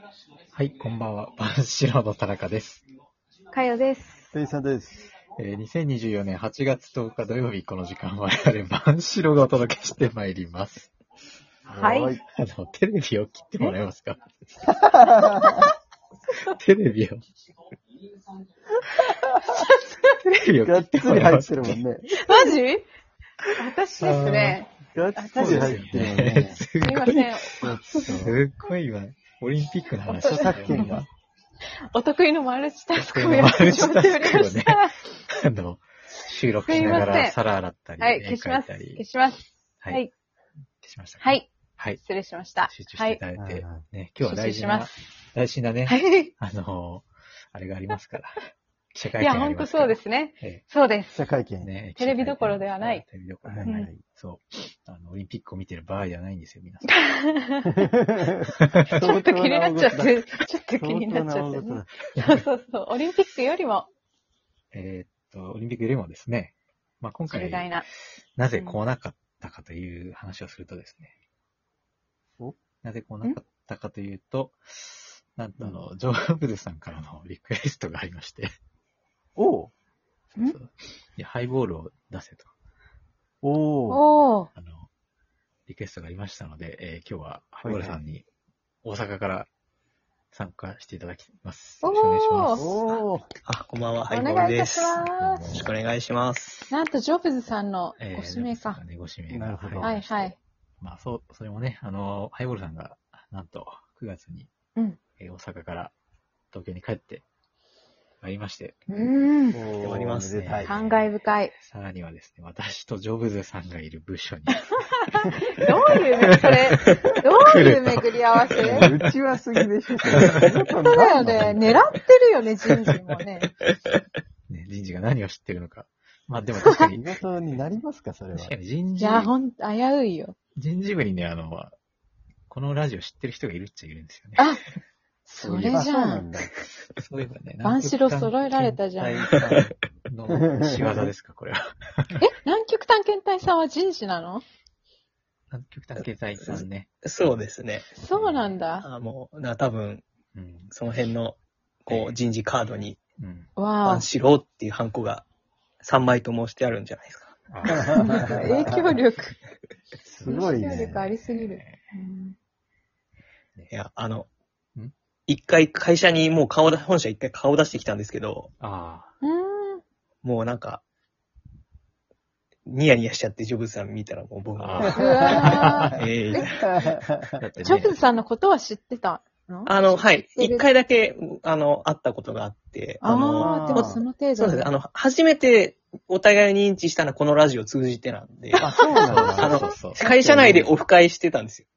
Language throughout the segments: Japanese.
はい、こんばんは。バンシロの田中です。 かよです。 ペイさんです。 2024年8月10日土曜日、この時間我々バンシロがお届けしてまいります。 はい。 テレビを切ってもらえますか？テレビを。テレビを切がっってつり入っもらえますか？ てるもんね。 マジ？私ですね。 がっつり入ってるもんね。 すいません。 すっごい今、オリンピックの話著作権が。 お得意のマルチタスクをマやってルチタスクをねし、 収録しながら皿洗ったり、 はい、 絵消します。 描いたり。 消します。 ははい。 消しましたか？ はい。 はい。 失礼しました。 集中していただいて、 はいね、今日は大事なね、 はい。 あれがありますから。記者会いや、 見ありほんとますから。 そうですね。 ええそうです記。者会見。 ね、 テレビどころではない。 テレビどころでははいない。 はい。 そう。オリンピックを見てる場合ではないんですよ、皆さちょっと気になっちゃって、ちょっと気になっちゃってね。そうそう。オリンピックよりも、 ん。オリンピックよりもですね、まあ、今回、 重大な。 なぜこうなかったかという話をするとですね、なぜこうなかったかというと、なんとジョーブズさんからのリクエストがありまして、 おう。 そういやハイボールを出せと、 おう。 おー。 リクエストがありましたので、今日はハイボールさんに大阪から参加していただきます。よろしくお願いします。 おう。 こんばんは、ハイおボールです。 願いいたしよます。 ろしくお願いします。 なんと、ジョブズさんのご指名か。 ご指名が。 なるほどはいはい。 まあ、それもね、ハイボールさんが、なんと、9月に、大阪から東京に帰ってまいりまして、 うん。 おりますねめでたい。 感慨深い。 さらにはですね、私とジョブズさんがいる部署に、 どういうそれ、どういう巡り合わせうちはすぎでしょ。 そうだよね。狙ってるよね、人事もね。 ね、人事が何を知ってるのか。まあでも確かに、 仕事になりますか、それは。 確かに人いや、危ういよ。 事部にね、このラジオ知ってる人がいるっちゃいるんですよね。 あ、それあ、 じゃん。 そうなんだ。 そういえばね、 万白揃えられたじゃん。 の仕業ですか、これは。 南極探検隊さんは人事なの？ 南極探検隊さんね。 そうですね。 そうなんだ。 もう、多分、その辺の、人事カードに、 わバンシローっていうハンコが3枚ともしてあるんじゃないですか。 あ。影響力。 すごいね。 影響力ありすぎる。 いや、一回会社にもう本社一回顔出してきたんですけど、もうなんか、ニヤニヤしちゃって、ジョブズさん見たらもう僕も、 うわーえだってねジョブズさんのことは知ってたの？ はい。一回だけ、会ったことがあって、 でもその程度。 そうです。初めてお互いに認知したのはこのラジオを通じてなんで、 あ、そうなんだ。 会社内でオフ会してたんですよ。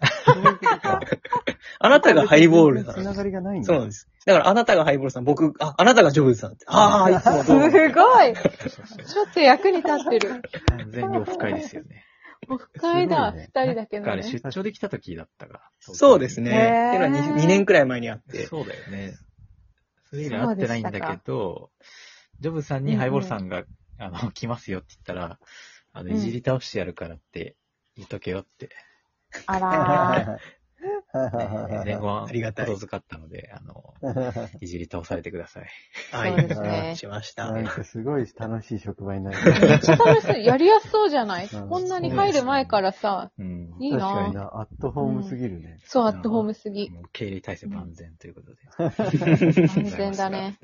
あなたがハイボールさん。 つながりがないんだ。 そうなんです。だからあなたがハイボールさん、あなたがジョブズさんって。いつもすどうも。 ごい。ちょっと役に立ってる。 完全にオフ会ですよね。 オフ会だ。 すごいね二人だけだからのね。 出張できた時だったか。 そうですね。 へーっていうのは2年くらい前にあって。 そうだよね。それ以来会ってないんだけど、ジョブさんにハイボールさんが、来ますよって言ったら、いじり倒してやるからって言っとけよって、 あら伝言ありがたいことづかったので、いじり倒されてください。 そうですねしました。 なんかすごい楽しい職場になる。 ー。めっちゃ楽しそう。やりやすそうじゃない？ うんこんなに入る前からさ、 うん。 いいな。 確かにな、アットホームすぎるね。 そう、アットホームすぎ。 もう経理体制万全ということで。 安全だね。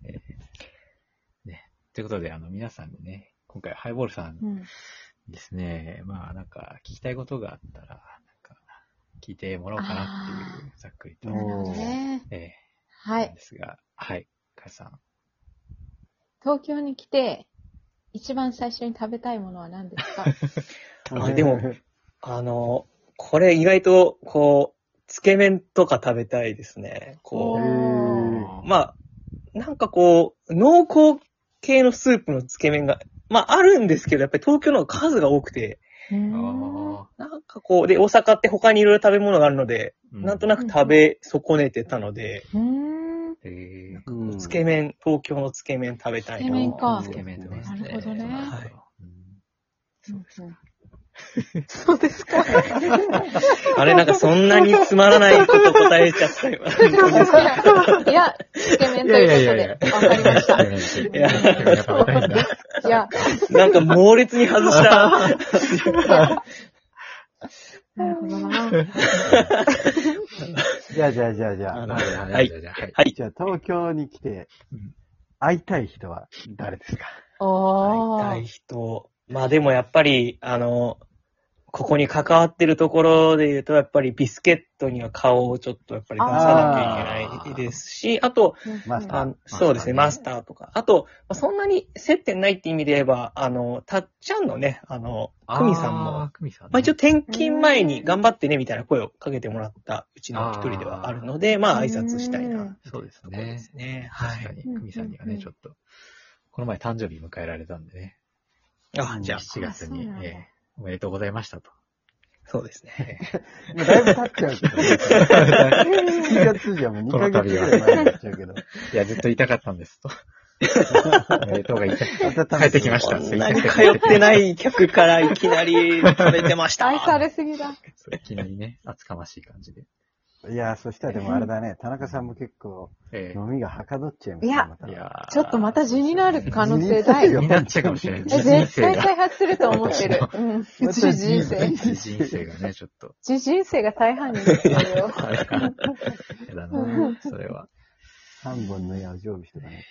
ね。ということで、皆さんにね、今回ハイボールさんうん。 ですね、まあなんか聞きたいことがあったら、なんか聞いてもらおうかなっていう、ざっくりと。 おなるほどね。はいなん。ですが、はい、かやさん。 東京に来て、一番最初に食べたいものは何ですか？ でも、これ意外と、つけ麺とか食べたいですね。なんか濃厚系のスープのつけ麺が、あるんですけど、やっぱり東京の方が数が多くて、なんかで、大阪って他にいろいろ食べ物があるので、なんとなく食べ損ねてたので、つけ麺、東京のつけ麺食べたいな。 つけ麺かつけ麺とかなるほどね。 はい。 そうですか。 そうですか。 あれなんかそんなにつまらないこと答えちゃったよ。 いや、つけ麺ということで、わかりました。 いや食べたいんだ。 いや、 なんか猛烈に外した。 なるほどな。 じゃあ。 はいじゃあはい。 じゃあ、東京に来てうん、 会いたい人は誰ですか？ 会いたいおー。 人。まあでもやっぱり、ここに関わってるところで言うと、やっぱりビスケットには顔をちょっとやっぱり出さなきゃいけないですし、あと、 マスター。 そうですね、マスターとか。あと、そんなに接点ないって意味で言えば、たっちゃんのね、久美さんも、 久美さんね。 まあ一応転勤前に頑張ってねみたいな声をかけてもらったうちの一人ではあるので、まあ挨拶したいな。 そうですところでね。 すね。はい。 確かに、久美さんにはね、ちょっと、この前誕生日迎えられたんでね。 あ、じゃあ、 7月にそうなんだ、 おめでとうございましたと。 そうですね。 もうだいぶ経っちゃうけどね。7月じゃもう2ヶ月ぐらい前になっちゃうけど。 いや、ずっと言いたかったんですと。おめでとうが言いたまた帰ってきました。 こんなに通ってない客からいきなり食べてました。 愛されすぎだ。 そういきなりね、厚かましい感じで。 いや、そしたらでもあれだね、田中さんも結構、 え飲みがはかどっちゃいますいやまたいやーちょっとまた地になる可能性大。 地気になっちゃうかもしれない。 絶対開発すると思ってる。うん。うち人生。 人生がね、ちょっと。 うち人生が大半になってるよ。 やだな、それは。 3本の矢を常備しておかない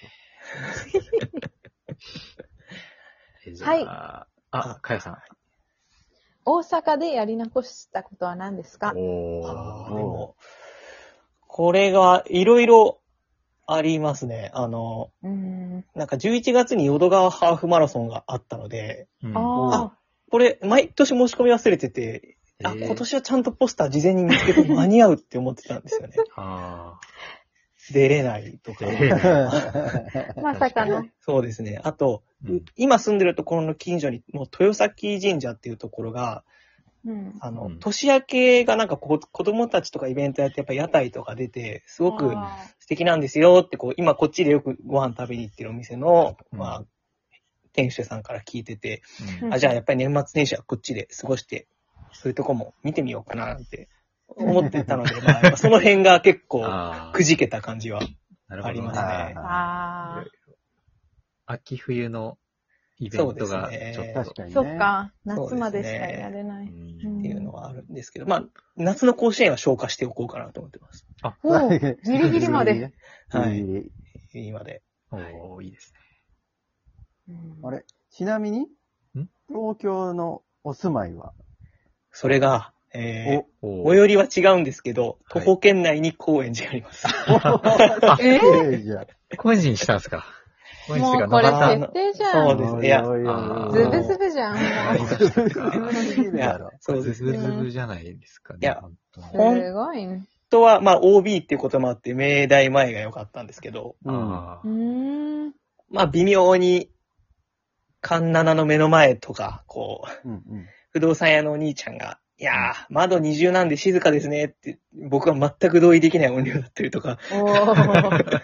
じゃあ、かやさん。 大阪でやり残したことは何ですか？ でも、これがいろいろありますね。なんか11月に淀川ハーフマラソンがあったので、 うんあこれ毎年申し込み忘れてて、今年はちゃんとポスター事前に見つけて間に合うって思ってたんですよね。 あ出れないとか。 出れないあ、まさかの。 そうですね。あと、 うん今住んでるところの近所に、もう豊崎神社っていうところが、 うん。 うん年明けがなんか子供たちとかイベントやってやっぱ屋台とか出て、すごくあ素敵なんですよって今こっちでよくご飯食べに行ってるお店の、 うんまあ、店主さんから聞いてて、 うんじゃあやっぱり年末年始はこっちで過ごして、そういうとこも見てみようかななんて思ってたので、まあ、やっぱその辺が結構あーくじけた感じはなるほどありますね。 あ秋冬のイベントがそうですねちょっと。 あ、 確かにね。 そっか。夏までしかやれない。 うんっていうのはあるんですけど、まあ、夏の甲子園は消化しておこうかなと思ってます。 おうギリギリまで。 はいギリギリ今で。 おー、いいですね。 あれちなみにん、 東京のお住まいはそれが、 お最寄りは違うんですけど、 はい徒歩圏内に高円寺があります。 じゃあ。 高円寺にしたんですか？高円も寺うこれが設定じゃん。 そうですねいやおいおいおいあーズブズブじゃん。 すぎるだろ。 そうですね。 ズブズブじゃないですかね。 いや本当にすごいね。 本当は、まあ OB っていうこともあって、明大前が良かったんですけど、 あーまあ微妙に、環七の目の前とか、 うんうん。 不動産屋のお兄ちゃんが、いやー、窓二重なんで静かですねって、僕は全く同意できない音量だったりとか、 おー。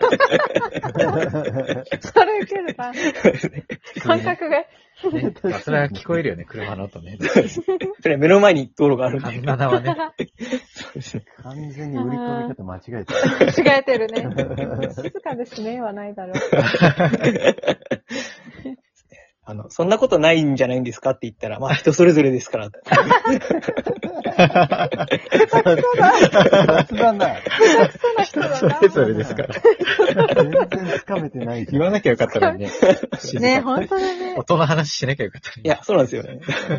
それ受けるな。感覚が。 ねまあそれは聞こえるよね、車の音ね。 それは目の前に道路があるんで。 環七はね。 完全に売り込み方間違えて間違えてるね。静かですね、はないだろう。 そんなことないんじゃないんですかって言ったら、まあ人それぞれですから。 る。雑だな。 そうな人だな。 それぞれですから。 全然つかめてないじゃん。 言わなきゃよかったのにね。 ね、本当だね。 音の話しなきゃよかったのに。 いや、そうなんですよね。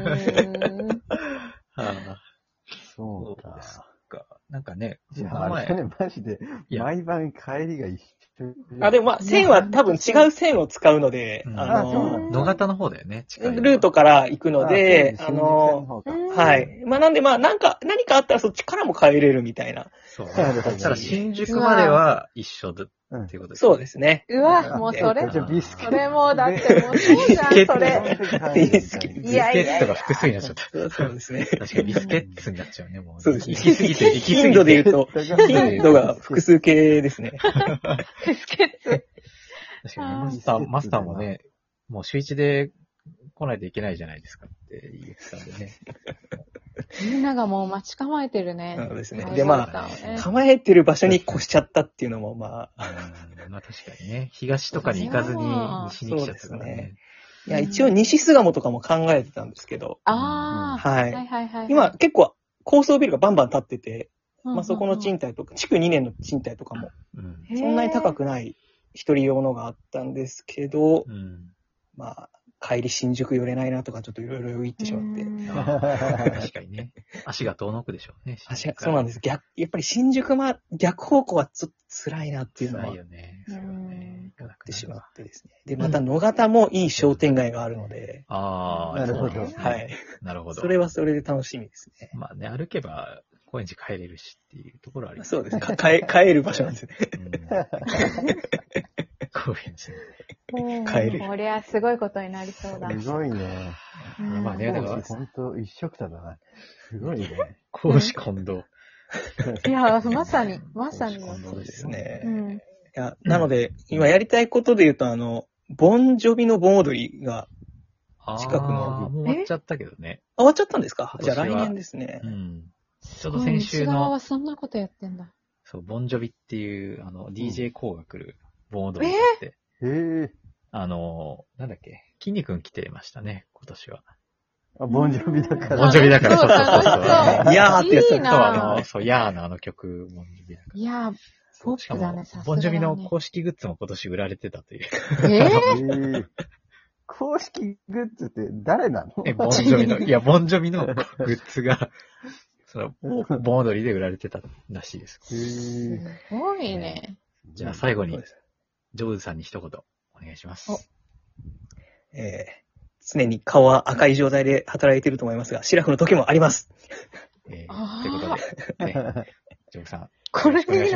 あそうそうですか。 か。なんかね、 じゃこの前ああれだね、マジで、 いや毎晩帰りが一緒。 でもまあ線は多分違う線を使うので、 うんそうなんだ野方の方だよね、近いのは。 ルートから行くので、 新宿線の方かはい。まあなんでまあ何かあったらそっちからも帰れるみたいな。 そう。 なるほどそしたら新宿までは一緒だうんっていうことです。 そうですね。 うわ、もうそれ。 じゃあビスケそれもうだってもうそうじゃん、それ。 ビスケットが複数になっちゃった。 そうですね。 確かにビスケッツになっちゃうね、もう。 そうですね。 行き過ぎて、行き過ぎて。 頻度で言うと、頻度が複数形ですね。 ビスケッツ。 確かにね、マスターもね、もう週一で、 来ないといけないじゃないですかって言ってたんでね。 みんながもう待ち構えてるね。 そうですね。 はいで、まあ、構えてる場所に越しちゃったっていうのも、まあ、 まあ確かにね、東とかに行かずに西に来ちゃったからそうですね。 いや、一応西巣鴨とかも考えてたんですけど、 ああ、 はいはいはいはい。 今結構高層ビルがバンバン建ってて、 うん、 まあそこの賃貸とか、築2年の賃貸とかも、 うん。 そんなに高く。 くない一人用のがあったんですけど、 うん。 まあ、帰り新宿寄れないなとかちょっといろいろ言ってしまって。 確かにね。足が遠のくでしょうね。 そうなんです。やっぱり新宿逆方向はちょっと辛いなっていうのは辛いよね。そうね。 思ってしまってですね。で、また野方もいい商店街があるので、 ああ、 なるほどそうですねはい。 なるほど。 それはそれで楽しみですね。 まあね、歩けば高円寺帰れるしっていうところはありますそうですね。帰る場所なんですね。 高円寺。 帰るこりゃすごいことになりそうだ。 すごいね。 うんまあね、だから、 本当一色ただな。すごいね。 公私混同。 いや、まさにの。 そうですね。 うん。 いや、なので、今やりたいことで言うと、ボンジョビの盆踊りが、近くのもう終わっちゃったけどね。 終わっちゃったんですか？じゃあ今年は来年ですね。 ちょうど先週内側はの、 そんなことやってんだ。 そう、ボンジョビっていう、DJ コーが来る盆踊りがあって、 へえ。 なんだっけ、筋肉来てましたね、今年は。 あ、ボンジョビだから。 ボンジョビだから、そうそうそうそう。 いやーってやついいなそう、そう、ヤーの曲、ボンジョビだから。 いやー、ポップだね、 しかもさすがだね。 ボンジョビの公式グッズも今年売られてたという。 へえ。公式グッズって誰なの？ ボンジョビの、いや、ボンジョビのグッズが、その、盆踊りで売られてたらしいです。 へえ。 すごいね。 じゃあ最後に、ジョーズさんに一言、お願いします。 常に顔は赤い状態で働いていると思いますが、シラフの時もあります。 ということで、ね、ジョーズさん。 これよろしくお願いします